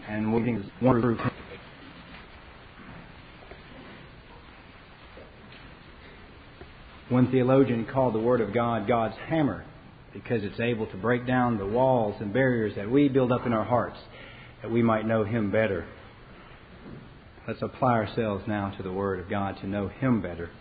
and we're one through. One theologian called the Word of God God's hammer because it's able to break down the walls and barriers that we build up in our hearts that we might know Him better. Let's apply ourselves now to the Word of God to know Him better.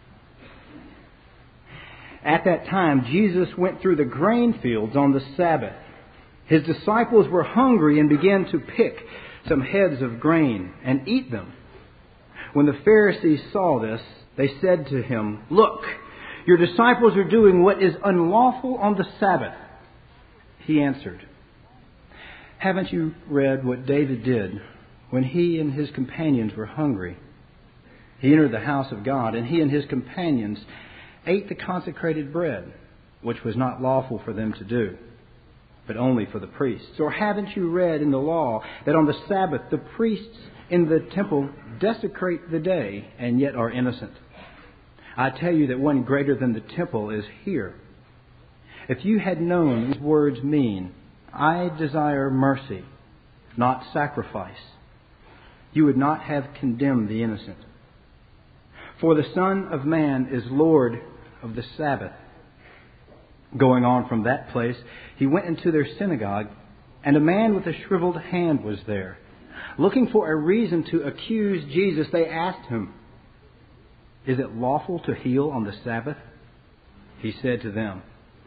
At that time, Jesus went through the grain fields on the Sabbath. His disciples were hungry and began to pick some heads of grain and eat them. When the Pharisees saw this, they said to Him, "Look, your disciples are doing what is unlawful on the Sabbath." He answered, "Haven't you read what David did when he and his companions were hungry? He entered the house of God, and he and his companions ate the consecrated bread, which was not lawful for them to do, but only for the priests. Or haven't you read in the law that on the Sabbath the priests in the temple desecrate the day and yet are innocent? I tell you that one greater than the temple is here. If you had known these words mean, 'I desire mercy, not sacrifice,' you would not have condemned the innocent. For the Son of Man is Lord of the Sabbath." Going on from that place, He went into their synagogue, and a man with a shriveled hand was there. Looking for a reason to accuse Jesus, they asked Him, "Is it lawful to heal on the Sabbath?" He said to them,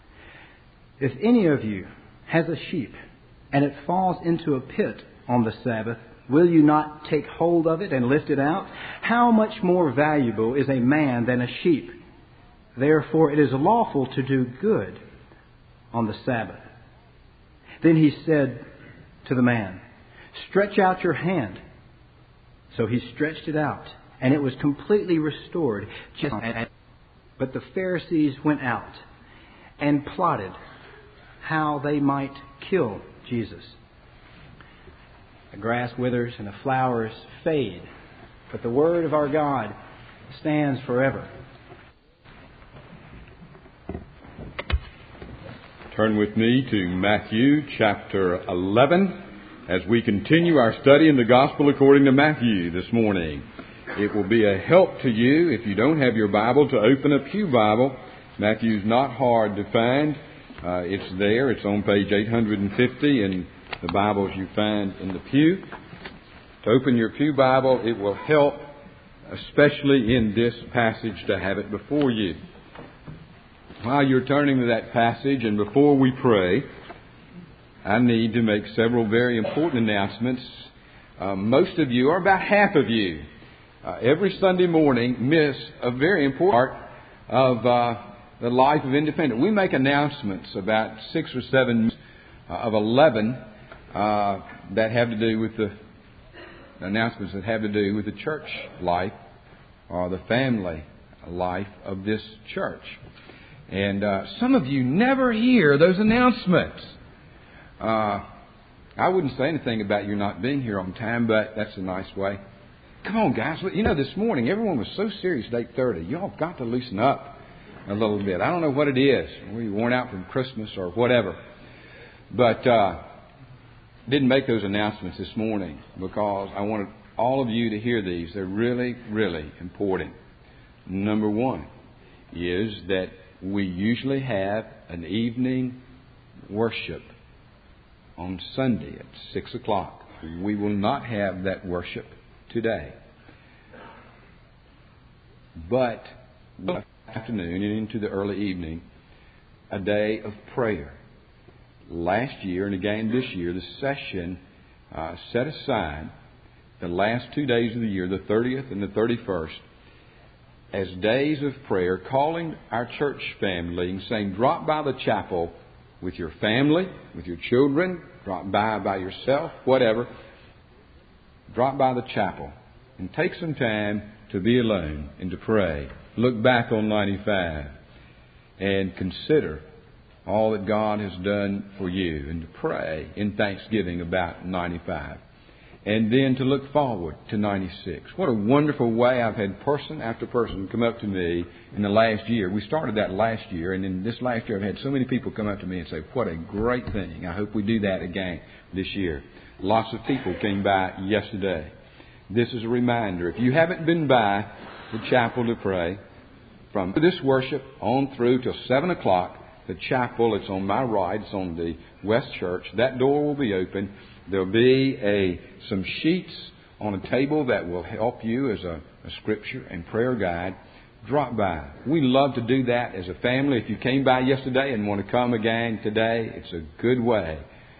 "If any of you has a sheep, and it falls into a pit on the Sabbath, will you not take hold of it and lift it out? How much more valuable is a man than a sheep? Therefore it is lawful to do good on the Sabbath." Then He said to the man, "Stretch out your hand." So he stretched it out, and it was completely restored. But the Pharisees went out and plotted how they might kill Jesus. The grass withers and the flowers fade, but the Word of our God stands forever. Turn with me to Matthew chapter 11 as we continue our study in the Gospel according to Matthew this morning. It will be a help to you if you don't have your Bible to open a pew Bible. Matthew's not hard to find. It's there. It's on page 850 in the Bibles you find in the pew. To open your pew Bible, it will help, especially in this passage, to have it before you. While you're turning to that passage and before we pray, I need to make several very important announcements. Most of you, or about half of you, every Sunday morning miss a very important part of the life of Independent. We make announcements about 6 or 7 of 11 that have to do with the announcements that have to do with the church life or the family life of this church. And some of you never hear those announcements. I wouldn't say anything about you not being here on time, but that's a nice way. Come on, guys. You know, this morning everyone was so serious at 8:30. Y'all got to loosen up a little bit. I don't know what it is. We're worn out from Christmas or whatever. But didn't make those announcements this morning because I wanted all of you to hear these. They're really, really important. Number one is that we usually have an evening worship on Sunday at 6 o'clock. We will not have that worship today. But this afternoon and into the early evening, a day of prayer. Last year and again this year, the session set aside the last 2 days of the year, the 30th and the 31st, as days of prayer, calling our church family and saying, drop by the chapel with your family, with your children, drop by yourself, whatever. Drop by the chapel and take some time to be alone and to pray. Look back on 95 and consider all that God has done for you and to pray in thanksgiving about 95. And then to look forward to 96. What a wonderful way I've had person after person come up to me in the last year. We started that last year, and in this last year I've had so many people come up to me and say, what a great thing. I hope we do that again this year. Lots of people came by yesterday. This is a reminder. If you haven't been by the chapel to pray, from this worship on through till 7 o'clock, the chapel, it's on my right, it's on the West Church. That door will be open. There'll be some sheets on a table that will help you as a scripture and prayer guide. Drop by. We love to do that as a family. If you came by yesterday and want to come again today, it's a good way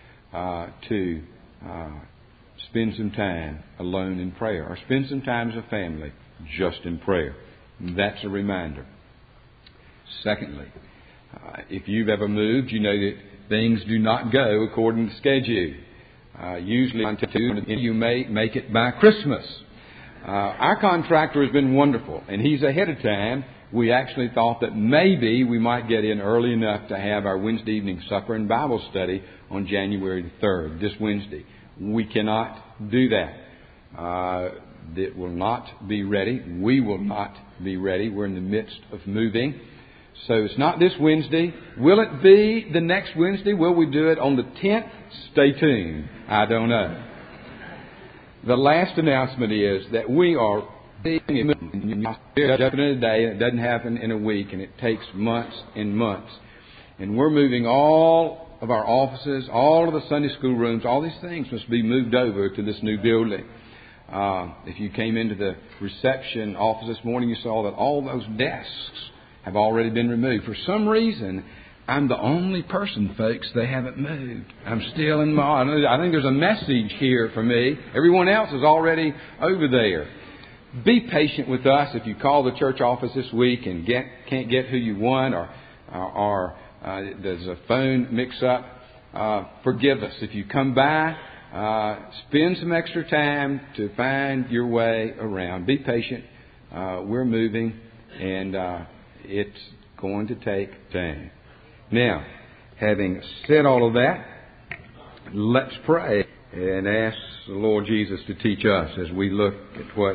to spend some time alone in prayer, or spend some time as a family just in prayer. That's a reminder. Secondly, if you've ever moved, you know that things do not go according to schedule. Usually you may make it by Christmas. Our contractor has been wonderful, and he's ahead of time. We actually thought that maybe we might get in early enough to have our Wednesday evening supper and Bible study on January the 3rd, this Wednesday. We cannot do that. It will not be ready. We will not be ready. We're in the midst of moving. So it's not this Wednesday. Will it be the next Wednesday? Will we do it on the 10th? Stay tuned. I don't know. The last announcement is that we are moving in a day. It doesn't happen in a week, and it takes months and months. And we're moving all of our offices, all of the Sunday school rooms, all these things must be moved over to this new building. If you came into the reception office this morning, you saw that all those desks have already been removed. For some reason, I'm the only person, folks, they haven't moved. I'm still in I think there's a message here for me. Everyone else is already over there. Be patient with us. If you call the church office this week and can't get who you want, or there's a phone mix-up, forgive us. If you come by, spend some extra time to find your way around. Be patient. We're moving, and it's going to take time. Now, having said all of that, let's pray and ask the Lord Jesus to teach us as we look at what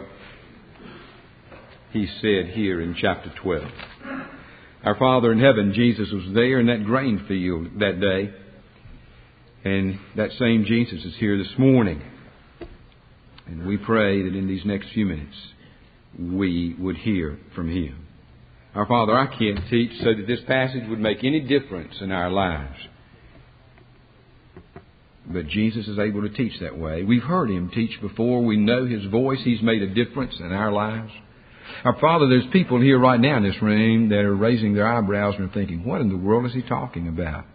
He said here in chapter 12. Our Father in heaven, Jesus was there in that grain field that day. And that same Jesus is here this morning. And we pray that in these next few minutes, we would hear from Him. Our Father, I can't teach so that this passage would make any difference in our lives. But Jesus is able to teach that way. We've heard Him teach before. We know His voice. He's made a difference in our lives. Our Father, there's people here right now in this room that are raising their eyebrows and thinking, what in the world is He talking about?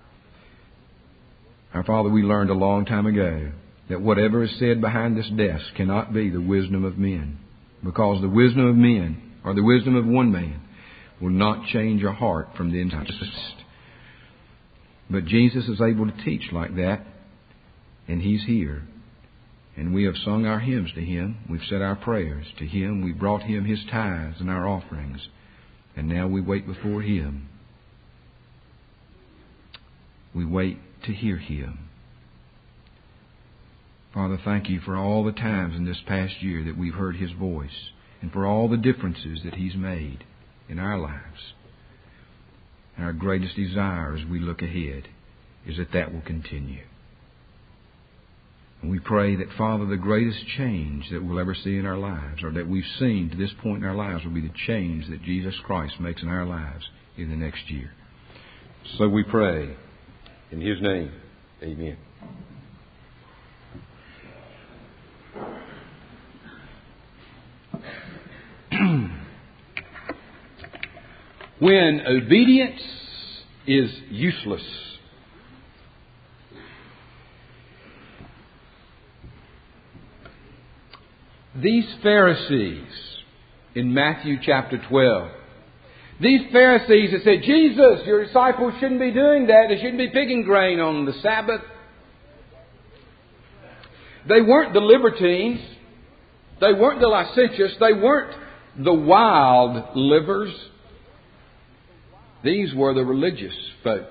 Our Father, we learned a long time ago that whatever is said behind this desk cannot be the wisdom of men, because the wisdom of men, or the wisdom of one man, will not change your heart from the inside. But Jesus is able to teach like that, and He's here. And we have sung our hymns to Him. We've said our prayers to Him. We've brought Him His tithes and our offerings. And now we wait before Him. We wait to hear Him. Father, thank You for all the times in this past year that we've heard His voice, and for all the differences that He's made in our lives. And our greatest desire as we look ahead is that that will continue. And we pray that, Father, the greatest change that we'll ever see in our lives, or that we've seen to this point in our lives, will be the change that Jesus Christ makes in our lives in the next year. So we pray in His name. Amen. When obedience is useless. These Pharisees in Matthew chapter 12, these Pharisees that said, Jesus, your disciples shouldn't be doing that. They shouldn't be picking grain on the Sabbath. They weren't the libertines. They weren't the licentious. They weren't the wild livers. These were the religious folk.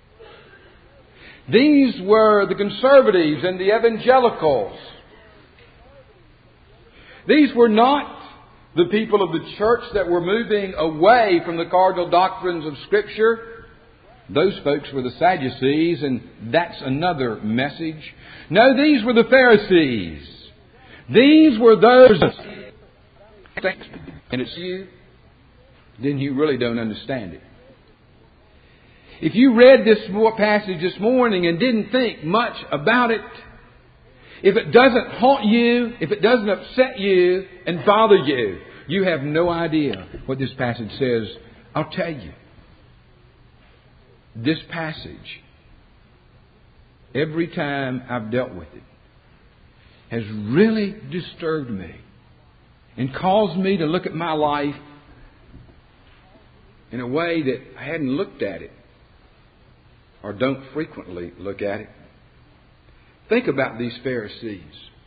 These were the conservatives and the evangelicals. These were not the people of the church that were moving away from the cardinal doctrines of Scripture. Those folks were the Sadducees, and that's another message. No, these were the Pharisees. These were those. And it's you, then you really don't understand it. If you read this passage this morning and didn't think much about it, if it doesn't haunt you, if it doesn't upset you and bother you, you have no idea what this passage says. I'll tell you. This passage, every time I've dealt with it, has really disturbed me and caused me to look at my life in a way that I hadn't looked at it or don't frequently look at it. Think about these Pharisees.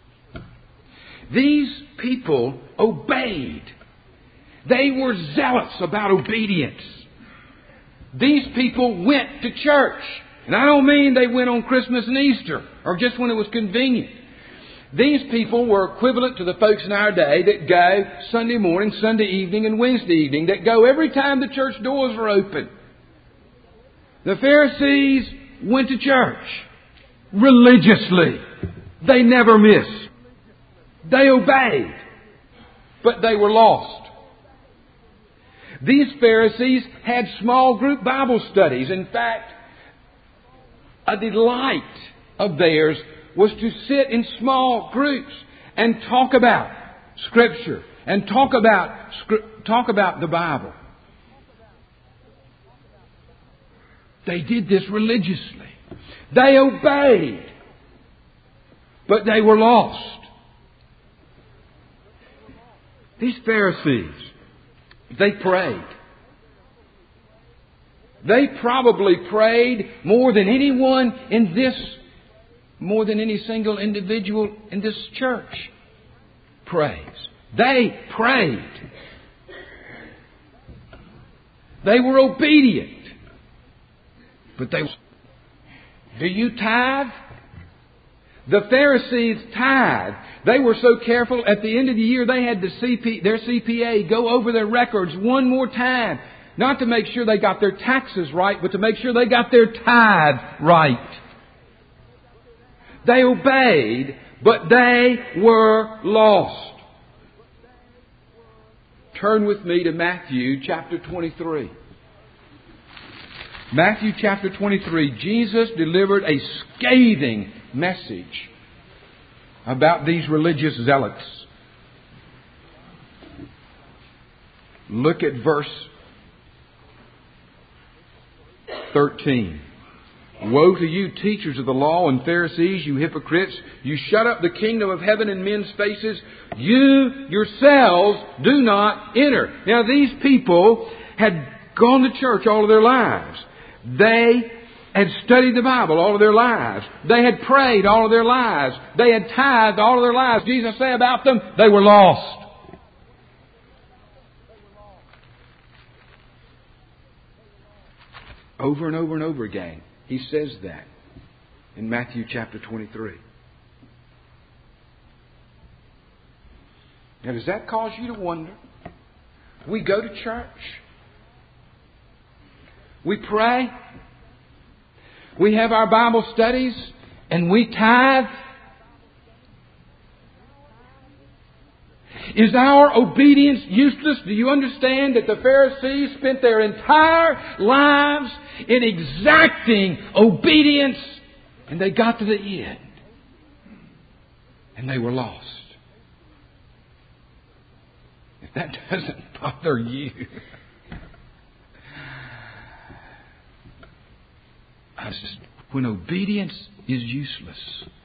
These people obeyed. They were zealous about obedience. These people went to church. And I don't mean they went on Christmas and Easter or just when it was convenient. These people were equivalent to the folks in our day that go Sunday morning, Sunday evening, and Wednesday evening, that go every time the church doors are open. The Pharisees went to church religiously. They never missed. They obeyed. But they were lost. These Pharisees had small group Bible studies. In fact, a delight of theirs was to sit in small groups and talk about Scripture and talk about the Bible. They did this religiously. They obeyed, but they were lost. These Pharisees, they prayed. They probably prayed more than anyone in this, more than any single individual in this church prays. They prayed. They were obedient. But do you tithe? The Pharisees tithe. They were so careful, at the end of the year they had their CPA go over their records one more time. Not to make sure they got their taxes right, but to make sure they got their tithe right. They obeyed, but they were lost. Turn with me to Matthew chapter 23. Matthew chapter 23, Jesus delivered a scathing message about these religious zealots. Look at verse 13. Woe to you, teachers of the law and Pharisees, you hypocrites! You shut up the kingdom of heaven in men's faces. You yourselves do not enter. Now these people had gone to church all of their lives. They had studied the Bible all of their lives. They had prayed all of their lives. They had tithed all of their lives. Jesus said about them, they were lost. Over and over and over again, He says that in Matthew chapter 23. Now, does that cause you to wonder? We go to church. We pray. We have our Bible studies. And we tithe. Is our obedience useless? Do you understand that the Pharisees spent their entire lives in exacting obedience, and they got to the end, and they were lost? If that doesn't bother you, when obedience is useless.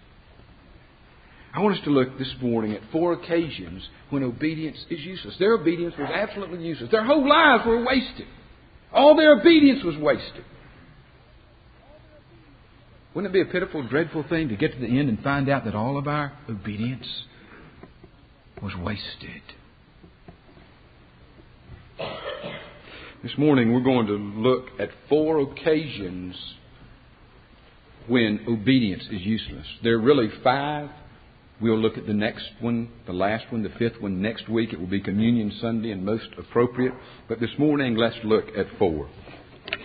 I want us to look this morning at 4 occasions when obedience is useless. Their obedience was absolutely useless. Their whole lives were wasted. All their obedience was wasted. Wouldn't it be a pitiful, dreadful thing to get to the end and find out that all of our obedience was wasted? This morning we're going to look at 4 occasions when obedience is useless. There are really 5. We'll look at the next one, the last one, the 5th one next week. It will be Communion Sunday and most appropriate. But this morning, let's look at 4.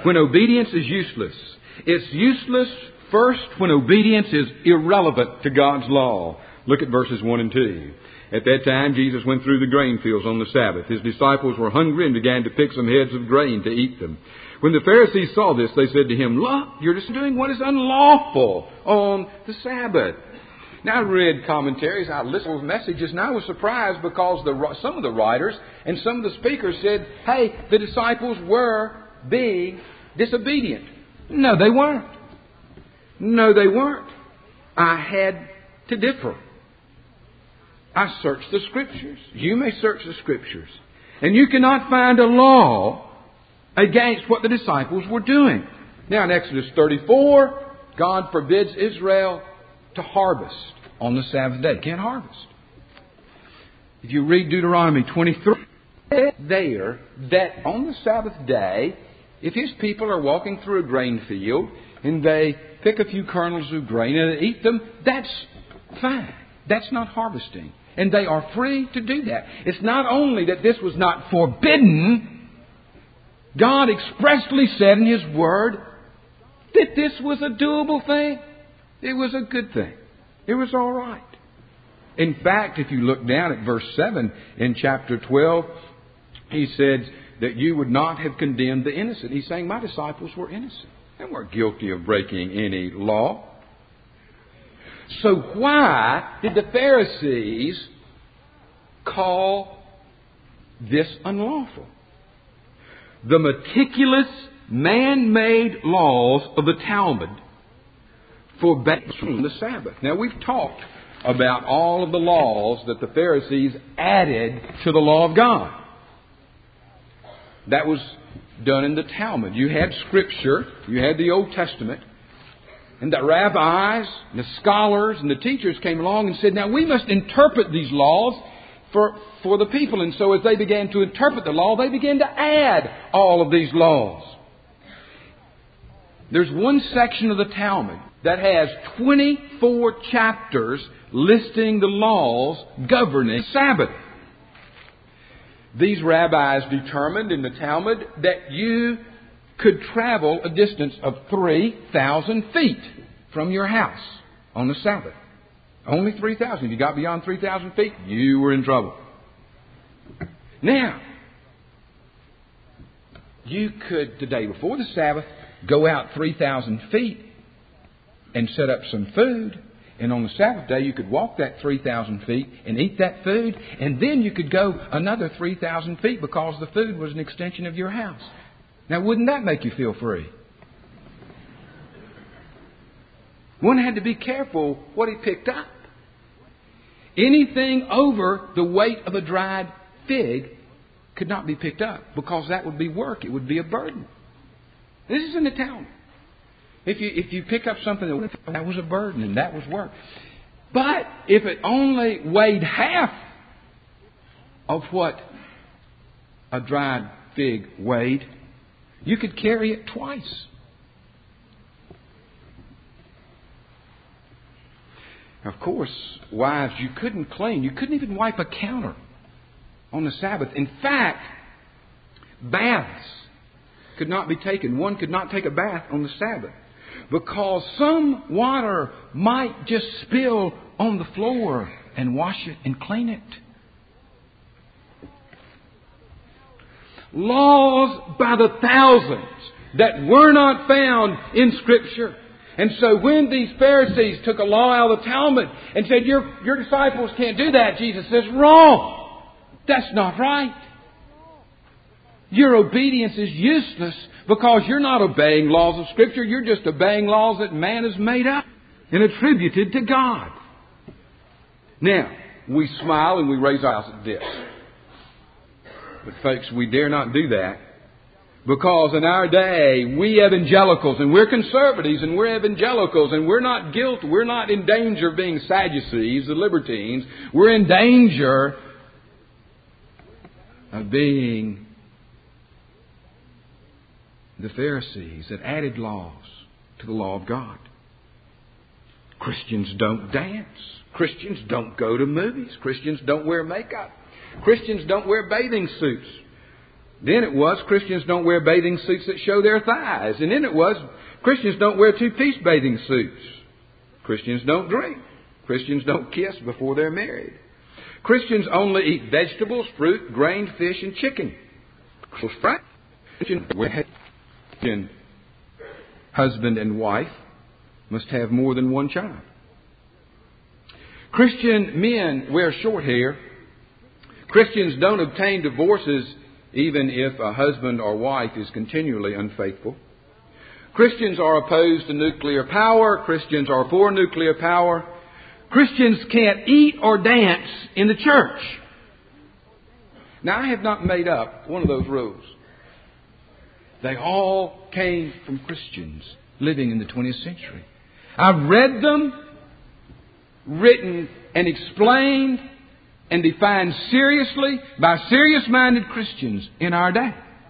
when obedience is useless. It's useless first when obedience is irrelevant to God's law. Look at verses 1 and 2. At that time, Jesus went through the grain fields on the Sabbath. His disciples were hungry and began to pick some heads of grain to eat them. When the Pharisees saw this, they said to him, "Look, you're just doing what is unlawful on the Sabbath." Now, I read commentaries, I listened to messages, and I was surprised because some of the writers and some of the speakers said, hey, the disciples were being disobedient. No, they weren't. No, they weren't. I had to differ. I searched the Scriptures. You may search the Scriptures. And you cannot find a law against what the disciples were doing. Now in Exodus 34, God forbids Israel to harvest on the Sabbath day. Can't harvest. If you read Deuteronomy 23, there that on the Sabbath day, if His people are walking through a grain field and they pick a few kernels of grain and they eat them, that's fine. That's not harvesting. And they are free to do that. It's not only that this was not forbidden, God expressly said in His Word that this was a doable thing. It was a good thing. It was all right. In fact, if you look down at verse 7 in chapter 12, He said that you would not have condemned the innocent. He's saying, my disciples were innocent. They weren't guilty of breaking any law. So why did the Pharisees call this unlawful? The meticulous man-made laws of the Talmud forbade the Sabbath. Now, we've talked about all of the laws that the Pharisees added to the law of God. That was done in the Talmud. You had Scripture, you had the Old Testament, and the rabbis, and the scholars, and the teachers came along and said, now we must interpret these laws for the people. And so as they began to interpret the law, they began to add all of these laws. There's one section of the Talmud that has 24 chapters listing the laws governing Sabbath. These rabbis determined in the Talmud that you could travel a distance of 3,000 feet from your house on the Sabbath. Only 3,000. If you got beyond 3,000 feet, you were in trouble. Now, you could, the day before the Sabbath, go out 3,000 feet and set up some food. And on the Sabbath day, you could walk that 3,000 feet and eat that food. And then you could go another 3,000 feet because the food was an extension of your house. Now, wouldn't that make you feel free? One had to be careful what he picked up. Anything over the weight of a dried fig could not be picked up because that would be work. It would be a burden. This is in the Talmud. If you pick up something that was a burden and that was work. But if it only weighed half of what a dried fig weighed, you could carry it twice. Of course, wives, you couldn't clean. You couldn't even wipe a counter on the Sabbath. In fact, baths could not be taken. One could not take a bath on the Sabbath because some water might just spill on the floor and wash it and clean it. Laws by the thousands that were not found in Scripture. And so when these Pharisees took a law out of the Talmud and said, your disciples can't do that, Jesus says, wrong. That's not right. Your obedience is useless because you're not obeying laws of Scripture. You're just obeying laws that man has made up and attributed to God. Now, we smile and we raise our eyes at this. But folks, we dare not do that. Because in our day, we evangelicals, and we're conservatives, and we're evangelicals, and we're not guilty. We're not in danger of being Sadducees, the libertines. We're in danger of being the Pharisees that added laws to the law of God. Christians don't dance. Christians don't go to movies. Christians don't wear makeup. Christians don't wear bathing suits. Then it was Christians don't wear bathing suits that show their thighs. And then it was Christians don't wear two-piece bathing suits. Christians don't drink. Christians don't kiss before they're married. Christians only eat vegetables, fruit, grain, fish, and chicken. Christian husband and wife must have more than one child. Christian men wear short hair. Christians don't obtain divorces even if a husband or wife is continually unfaithful. Christians are opposed to nuclear power. Christians are for nuclear power. Christians can't eat or dance in the church. Now, I have not made up one of those rules. They all came from Christians living in the 20th century. I've read them, written and explained and defined seriously by serious-minded Christians in our day.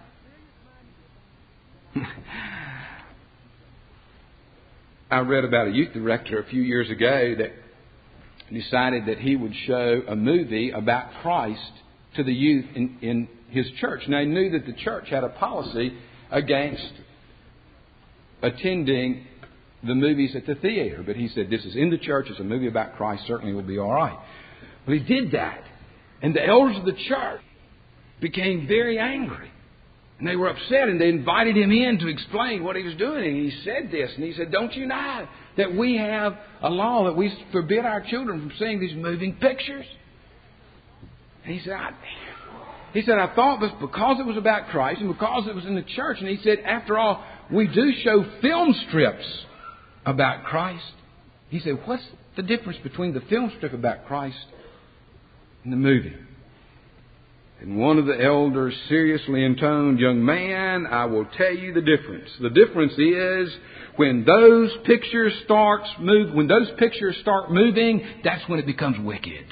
I read about a youth director a few years ago that decided that he would show a movie about Christ to the youth in his church. Now, he knew that the church had a policy against attending the movies at the theater. But he said, this is in the church, it's a movie about Christ, certainly will be all right. Well, he did that. And the elders of the church became very angry. And they were upset, and they invited him in to explain what he was doing. And he said this, and he said, don't you know that we have a law that we forbid our children from seeing these moving pictures? And he said, I thought this because it was about Christ and because it was in the church. And he said, after all, we do show film strips about Christ. He said, what's the difference between the film strip about Christ and the movie? And one of the elders seriously intoned, young man, I will tell you the difference. The difference is when those pictures start moving, that's when it becomes wicked.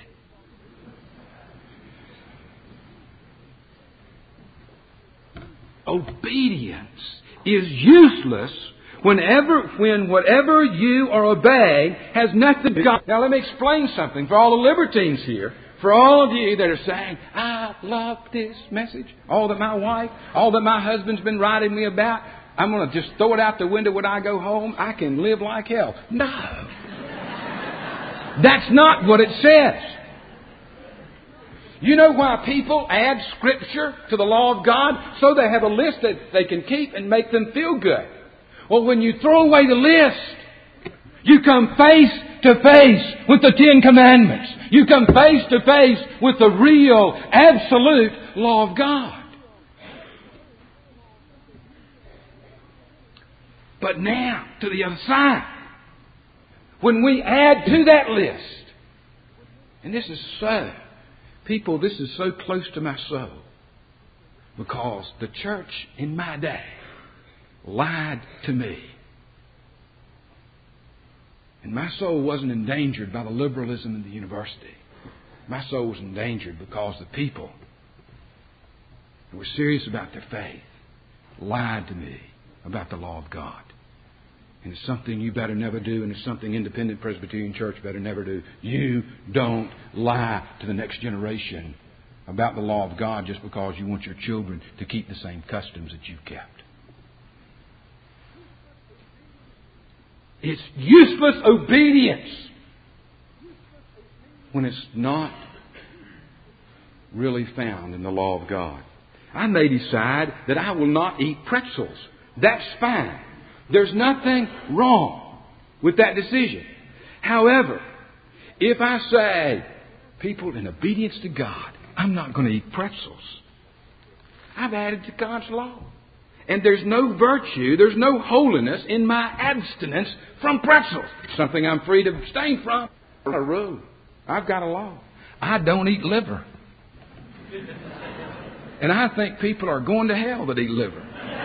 Obedience is useless when whatever you are obeying has nothing to do. Now let me explain something for all the libertines here. For all of you that are saying, I love this message, all that my wife, all that my husband's been writing me about, I'm going to just throw it out the window when I go home. I can live like hell. No. That's not what it says. You know why people add Scripture to the law of God? So they have a list that they can keep and make them feel good. Well, when you throw away the list, you come face to face with the Ten Commandments. You come face to face with the real, absolute law of God. But now, to the other side, when we add to that list, and this is so, people, this is so close to my soul, because the church in my day lied to me. And my soul wasn't endangered by the liberalism in the university. My soul was endangered because the people who were serious about their faith lied to me about the law of God. And it's something you better never do, and it's something Independent Presbyterian Church better never do. You don't lie to the next generation about the law of God just because you want your children to keep the same customs that you've kept. It's useless obedience when it's not really found in the law of God. I may decide that I will not eat pretzels. That's fine. There's nothing wrong with that decision. However, if I say, people, in obedience to God, I'm not going to eat pretzels, I've added to God's law. And there's no virtue, there's no holiness in my abstinence from pretzels. It's something I'm free to abstain from. I've got a rule. I've got a law. I don't eat liver. And I think people are going to hell that eat liver.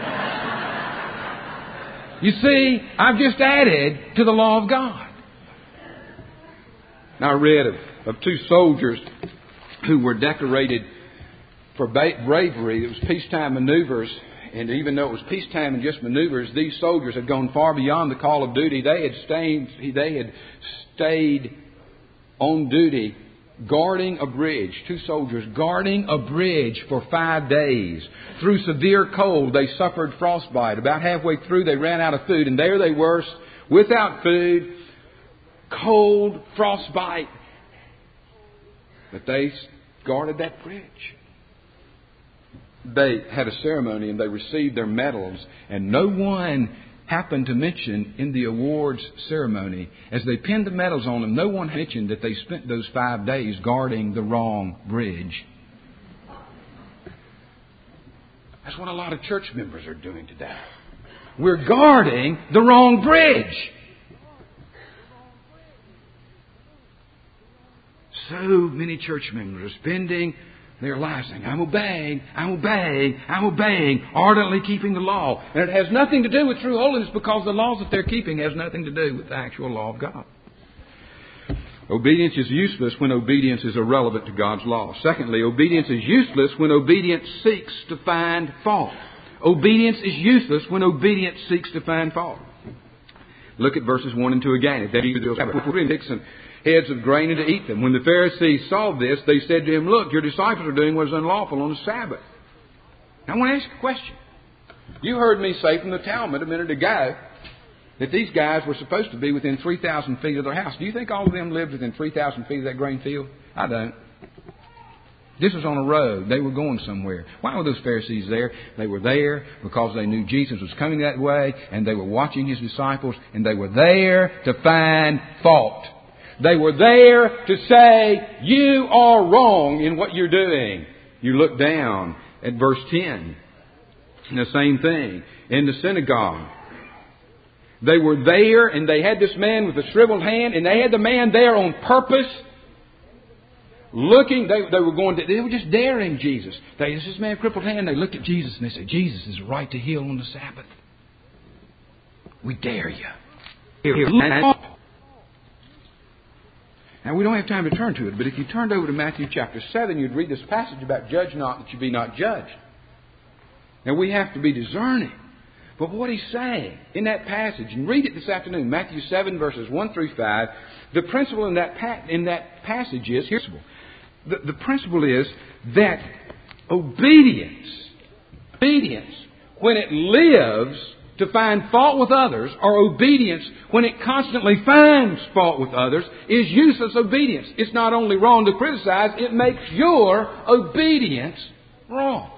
You see, I've just added to the law of God. Now, I read of two soldiers who were decorated for bravery. It was peacetime maneuvers. And even though it was peacetime and just maneuvers, these soldiers had gone far beyond the call of duty. They had stayed on duty guarding a bridge, 2 soldiers guarding a bridge for 5 days. Through severe cold, they suffered frostbite. About halfway through, they ran out of food, and there they were, without food, cold, frostbite. But they guarded that bridge. They had a ceremony, and they received their medals, and no one happened to mention in the awards ceremony, as they pinned the medals on them, no one mentioned that they spent those 5 days guarding the wrong bridge. That's what a lot of church members are doing today. We're guarding the wrong bridge. So many church members are spending their lives saying, I'm obeying, I'm obeying, I'm obeying, ardently keeping the law. And it has nothing to do with true holiness, because the laws that they're keeping has nothing to do with the actual law of God. Obedience is useless when obedience is irrelevant to God's law. Secondly, obedience is useless when obedience seeks to find fault. Obedience is useless when obedience seeks to find fault. Look at verses 1 and 2 again. Heads of grain and to eat them. When the Pharisees saw this, they said to him, Look, your disciples are doing what is unlawful on the Sabbath. Now I want to ask you a question. You heard me say from the Talmud a minute ago that these guys were supposed to be within 3,000 feet of their house. Do you think all of them lived within 3,000 feet of that grain field? I don't. This was on a road. They were going somewhere. Why were those Pharisees there? They were there because they knew Jesus was coming that way, and they were watching His disciples, and they were there to find fault. They were there to say, you are wrong in what you're doing. You look down at verse 10. And the same thing in the synagogue. They were there, and they had this man with a shriveled hand, and they had the man there on purpose. Looking, they were just daring Jesus. This man with a crippled hand. They looked at Jesus and they said, Jesus is right to heal on the Sabbath. We dare you. Now, we don't have time to turn to it, but if you turned over to Matthew chapter 7, you'd read this passage about judge not that you be not judged. Now, we have to be discerning. But what He's saying in that passage, and read it this afternoon, Matthew 7, verses 1 through 5, the principle in that passage is, the principle is that obedience, when it lives to find fault with others, or obedience when it constantly finds fault with others, is useless obedience. It's not only wrong to criticize, it makes your obedience wrong.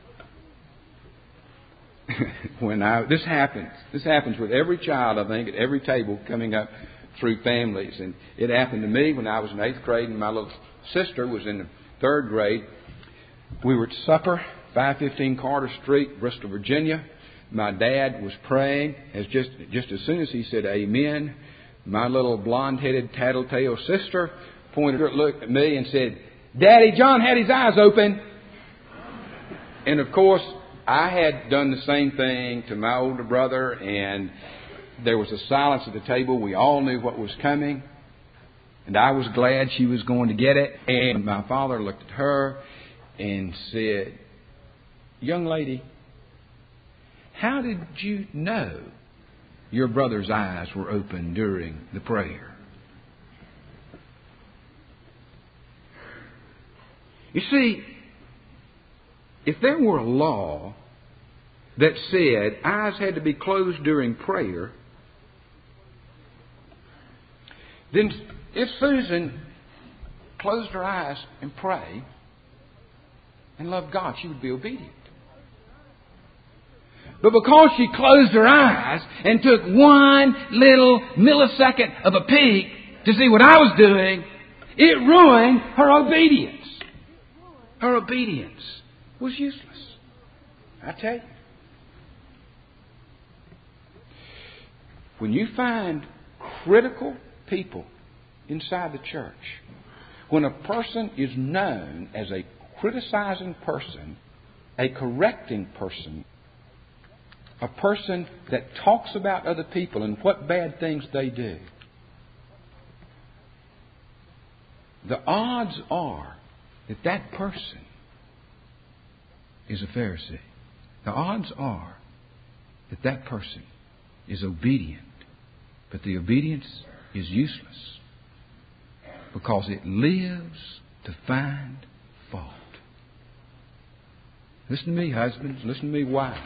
This happens with every child, I think, at every table coming up through families. And it happened to me when I was in 8th grade and my little sister was in the 3rd grade. We were at supper, 515 Carter Street, Bristol, Virginia. My dad was praying. Just as soon as he said amen, my little blonde-headed tattletale sister looked at me and said, Daddy, John had his eyes open. And of course, I had done the same thing to my older brother, and there was a silence at the table. We all knew what was coming. And I was glad she was going to get it. And my father looked at her and said, Young lady, how did you know your brother's eyes were open during the prayer? You see, if there were a law that said eyes had to be closed during prayer, then if Susan closed her eyes and prayed and loved God, she would be obedient. But because she closed her eyes and took one little millisecond of a peek to see what I was doing, it ruined her obedience. Her obedience was useless. I tell you. When you find critical people inside the church, when a person is known as a criticizing person, a correcting person, a person that talks about other people and what bad things they do, the odds are that that person is a Pharisee. The odds are that that person is obedient, but the obedience is useless. Because it lives to find fault. Listen to me, husbands. Listen to me, wives.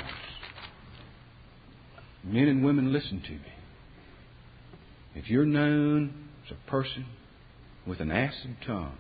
Men and women, listen to me. If you're known as a person with an acid tongue,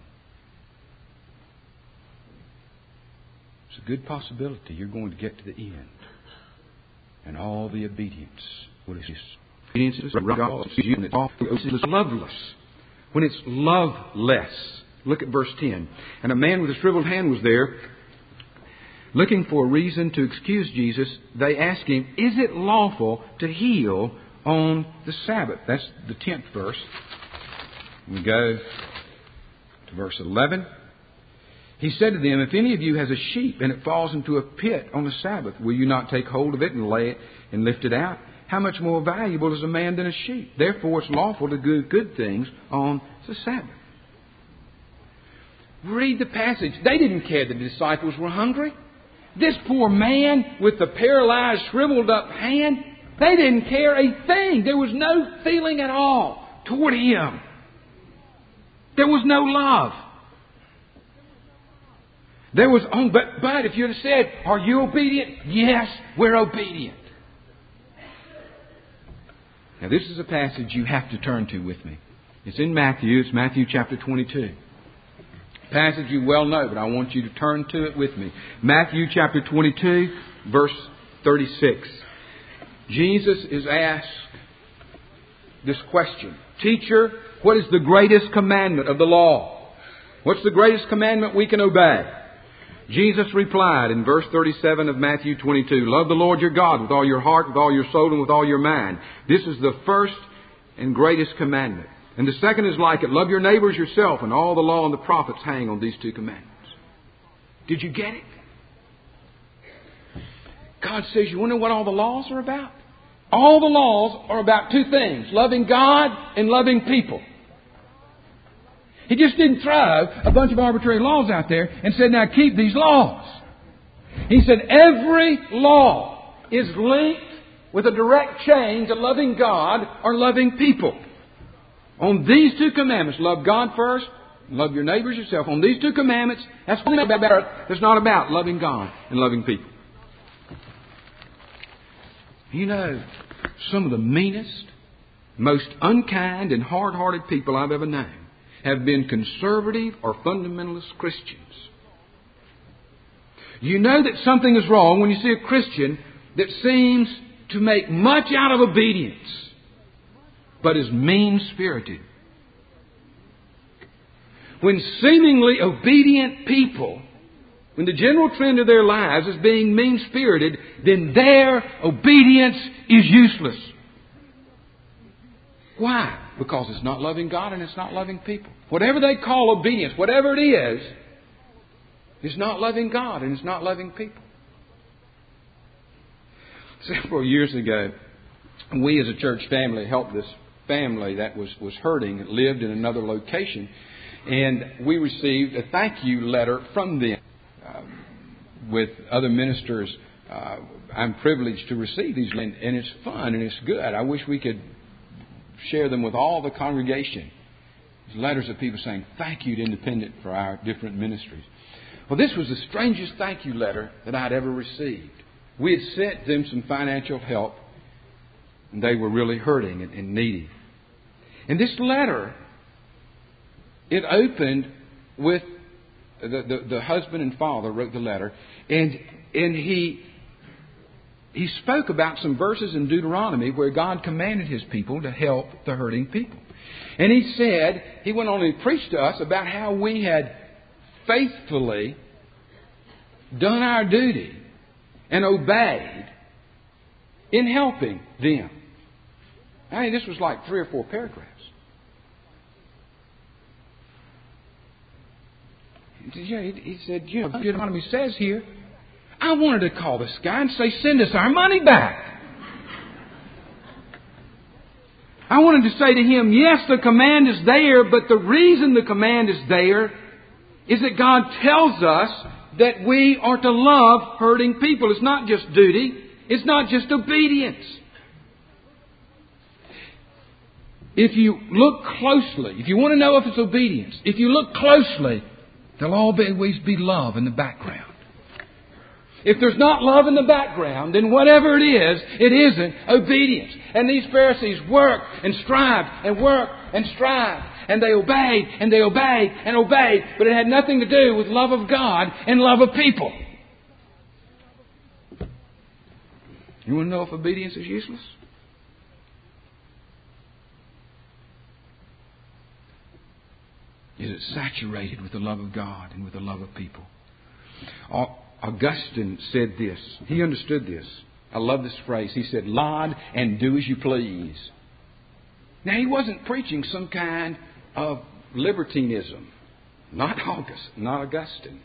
it's a good possibility you're going to get to the end. And all the obedience will exist. Obedience is loveless. When it's loveless. Look at verse 10. And a man with a shriveled hand was there, looking for a reason to excuse Jesus. They asked him, is it lawful to heal on the Sabbath? That's the 10th verse. We go to verse 11. He said to them, if any of you has a sheep and it falls into a pit on the Sabbath, will you not take hold of it and lay it and lift it out? How much more valuable is a man than a sheep? Therefore it's lawful to do good things on the Sabbath. Read the passage. They didn't care the disciples were hungry. This poor man with the paralyzed, shriveled up hand, they didn't care a thing. There was no feeling at all toward him. There was no love. There was, but if you'd have said, are you obedient? Yes, we're obedient. Now this is a passage you have to turn to with me. It's in Matthew. It's Matthew chapter 22. A passage you well know, but I want you to turn to it with me. Matthew chapter 22, verse 36. Jesus is asked this question. Teacher, what is the greatest commandment of the law? What's the greatest commandment we can obey? Jesus replied in verse 37 of Matthew 22, love the Lord your God with all your heart, with all your soul, and with all your mind. This is the first and greatest commandment. And the second is like it. Love your neighbors yourself, and all the law and the prophets hang on these two commandments. Did you get it? God says, you want to know what all the laws are about? All the laws are about two things. Loving God and loving people. He just didn't throw a bunch of arbitrary laws out there and said, now keep these laws. He said every law is linked with a direct chain to loving God or loving people. On these two commandments, love God first, love your neighbors yourself. On these two commandments, that's not about loving God and loving people. You know, some of the meanest, most unkind and hard-hearted people I've ever known have been conservative or fundamentalist Christians. You know that something is wrong when you see a Christian that seems to make much out of obedience, but is mean-spirited. When seemingly obedient people, when the general trend of their lives is being mean-spirited, then their obedience is useless. Why? Because it's not loving God and it's not loving people. Whatever they call obedience, whatever it is not loving God and it's not loving people. Several years ago, we as a church family helped this family that was hurting, lived in another location, and we received a thank you letter from them. With other ministers, I'm privileged to receive these, and it's fun and it's good. I wish we could share them with all the congregation. These letters of people saying thank you to Independent for our different ministries. Well, this was the strangest thank you letter that I'd ever received. We had sent them some financial help, and they were really hurting and needy. And this letter, it opened with the husband and father wrote the letter, and he spoke about some verses in Deuteronomy where God commanded His people to help the hurting people. And he said, he went on and preached to us about how we had faithfully done our duty and obeyed in helping them. I mean, this was like 3 or 4 paragraphs. He said, Deuteronomy says here, I wanted to call this guy and say, send us our money back. I wanted to say to him, yes, the command is there, but the reason the command is there is that God tells us that we are to love hurting people. It's not just duty. It's not just obedience. if you look closely, if you want to know if it's obedience, if you look closely, there'll always be love in the background. If there's not love in the background, then whatever it is, it isn't obedience. And these Pharisees worked and strived and worked and strived. And they obeyed and they obeyed and obeyed. But it had nothing to do with love of God and love of people. You want to know if obedience is useless? Is it saturated with the love of God and with the love of people? Augustine said this. He understood this. I love this phrase. He said, "Laud and do as you please." Now, he wasn't preaching some kind of libertinism. Not Augustine.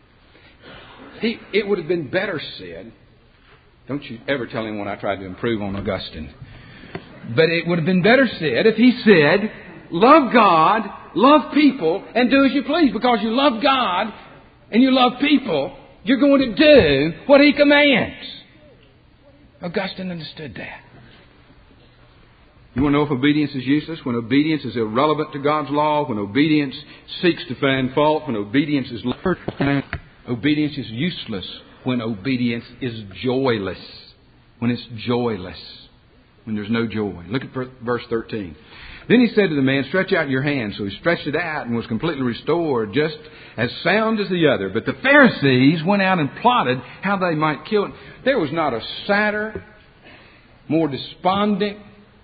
It would have been better said, don't you ever tell anyone I tried to improve on Augustine. But it would have been better said if he said, love God, love people, and do as you please. Because you love God and you love people, you're going to do what He commands. Augustine understood that. You want to know if obedience is useless? When obedience is irrelevant to God's law, when obedience seeks to find fault, when obedience is obedience is useless, when obedience is joyless. When it's joyless. When there's no joy. Look at verse 13. Then he said to the man, "Stretch out your hand." So he stretched it out and was completely restored, just as sound as the other. But the Pharisees went out and plotted how they might kill him. There was not a sadder, more despondent.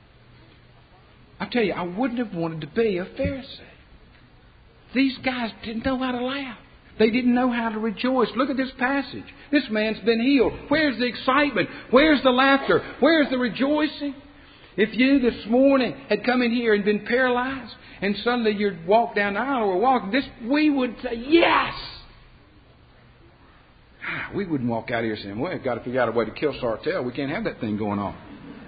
I tell you, I wouldn't have wanted to be a Pharisee. These guys didn't know how to laugh. They didn't know how to rejoice. Look at this passage. This man's been healed. Where's the excitement? Where's the laughter? Where's the rejoicing? If you this morning had come in here and been paralyzed, and suddenly you'd walk down the aisle or walk this, we would say, yes! We wouldn't walk out here saying, well, we've got to figure out a way to kill Sartell. We can't have that thing going on.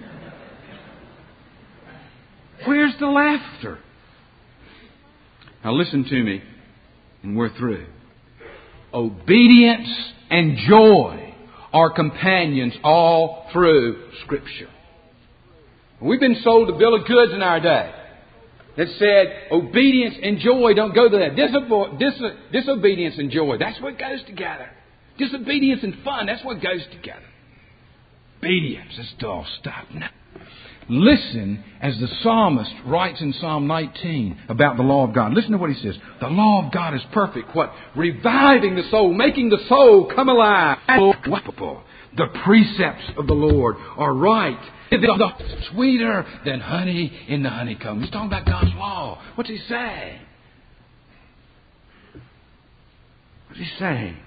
Where's the laughter? Now listen to me, and we're through. Obedience and joy are companions all through Scripture. We've been sold a bill of goods in our day that said obedience and joy don't go together. Disobedience and joy, that's what goes together. Disobedience and fun, that's what goes together. Obedience, that's dull stuff. No. Listen as the psalmist writes in Psalm 19 about the law of God. Listen to what he says. The law of God is perfect. What? Reviving the soul, making the soul come alive. The precepts of the Lord are right. Sweeter than honey in the honeycomb. He's talking about God's law. What's he saying? What's he saying?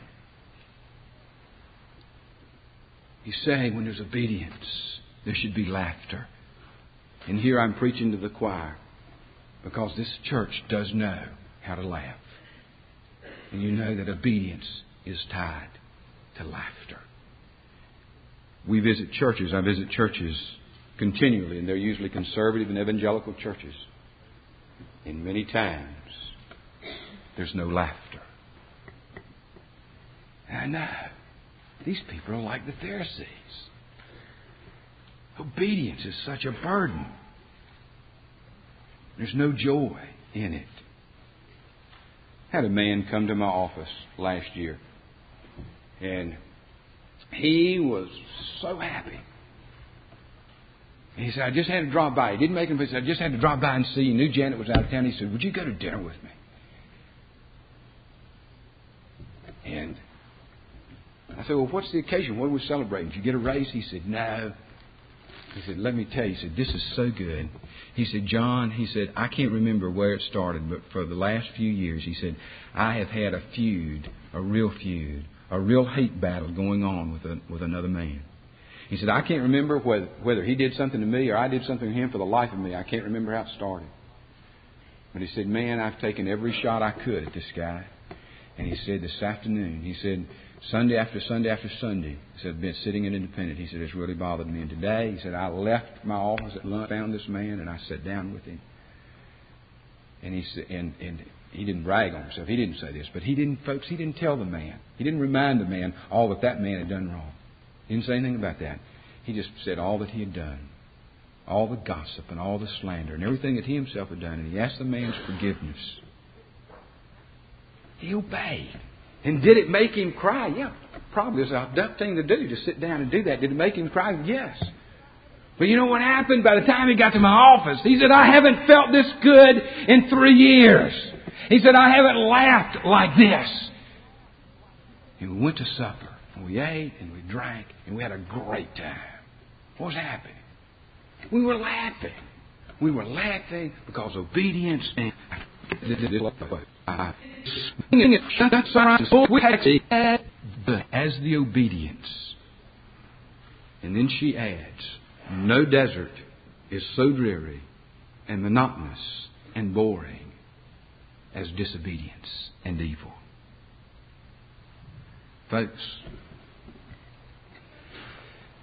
He's saying when there's obedience, there should be laughter. And here I'm preaching to the choir because this church does know how to laugh. And you know that obedience is tied to laughter. We visit churches. I visit churches continually, and they're usually conservative and evangelical churches. And many times, there's no laughter. And I know these people are like the Pharisees. Obedience is such a burden. There's no joy in it. I had a man come to my office last year, and he was so happy. And he said, I just had to drop by. He didn't make him, but he said, I just had to drop by and see you. He knew Janet was out of town. He said, would you go to dinner with me? And I said, well, what's the occasion? What are we celebrating? Did you get a raise? He said, no. He said, let me tell you. He said, this is so good. He said, John, he said, I can't remember where it started, but for the last few years, he said, I have had a feud, a real hate battle going on with another man. He said, I can't remember whether he did something to me or I did something to him. For the life of me, I can't remember how it started. But he said, man, I've taken every shot I could at this guy. And he said, this afternoon, he said, Sunday after Sunday after Sunday, he said, I've been sitting in Independent. He said, it's really bothered me. And today, he said, I left my office at lunch, found this man, and I sat down with him. And he said, and he didn't brag on himself. He didn't say this, but he didn't tell the man. He didn't remind the man all that man had done wrong. He didn't say anything about that. He just said all that he had done. all the gossip and all the slander and everything that he himself had done, and he asked the man's forgiveness. He obeyed. And did it make him cry? Yeah, probably it was a dumb thing to do, to sit down and do that. Did it make him cry? Yes. But you know what happened? By the time he got to my office, he said, I haven't felt this good in 3 years. He said, I haven't laughed like this. And we went to supper, and we ate, and we drank, and we had a great time. What was happening? We were laughing. We were laughing because obedience and as the obedience. And then she adds, no desert is so dreary and monotonous and boring as disobedience and evil. Folks,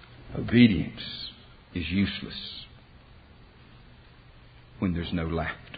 obedience is useless when there's no laughter.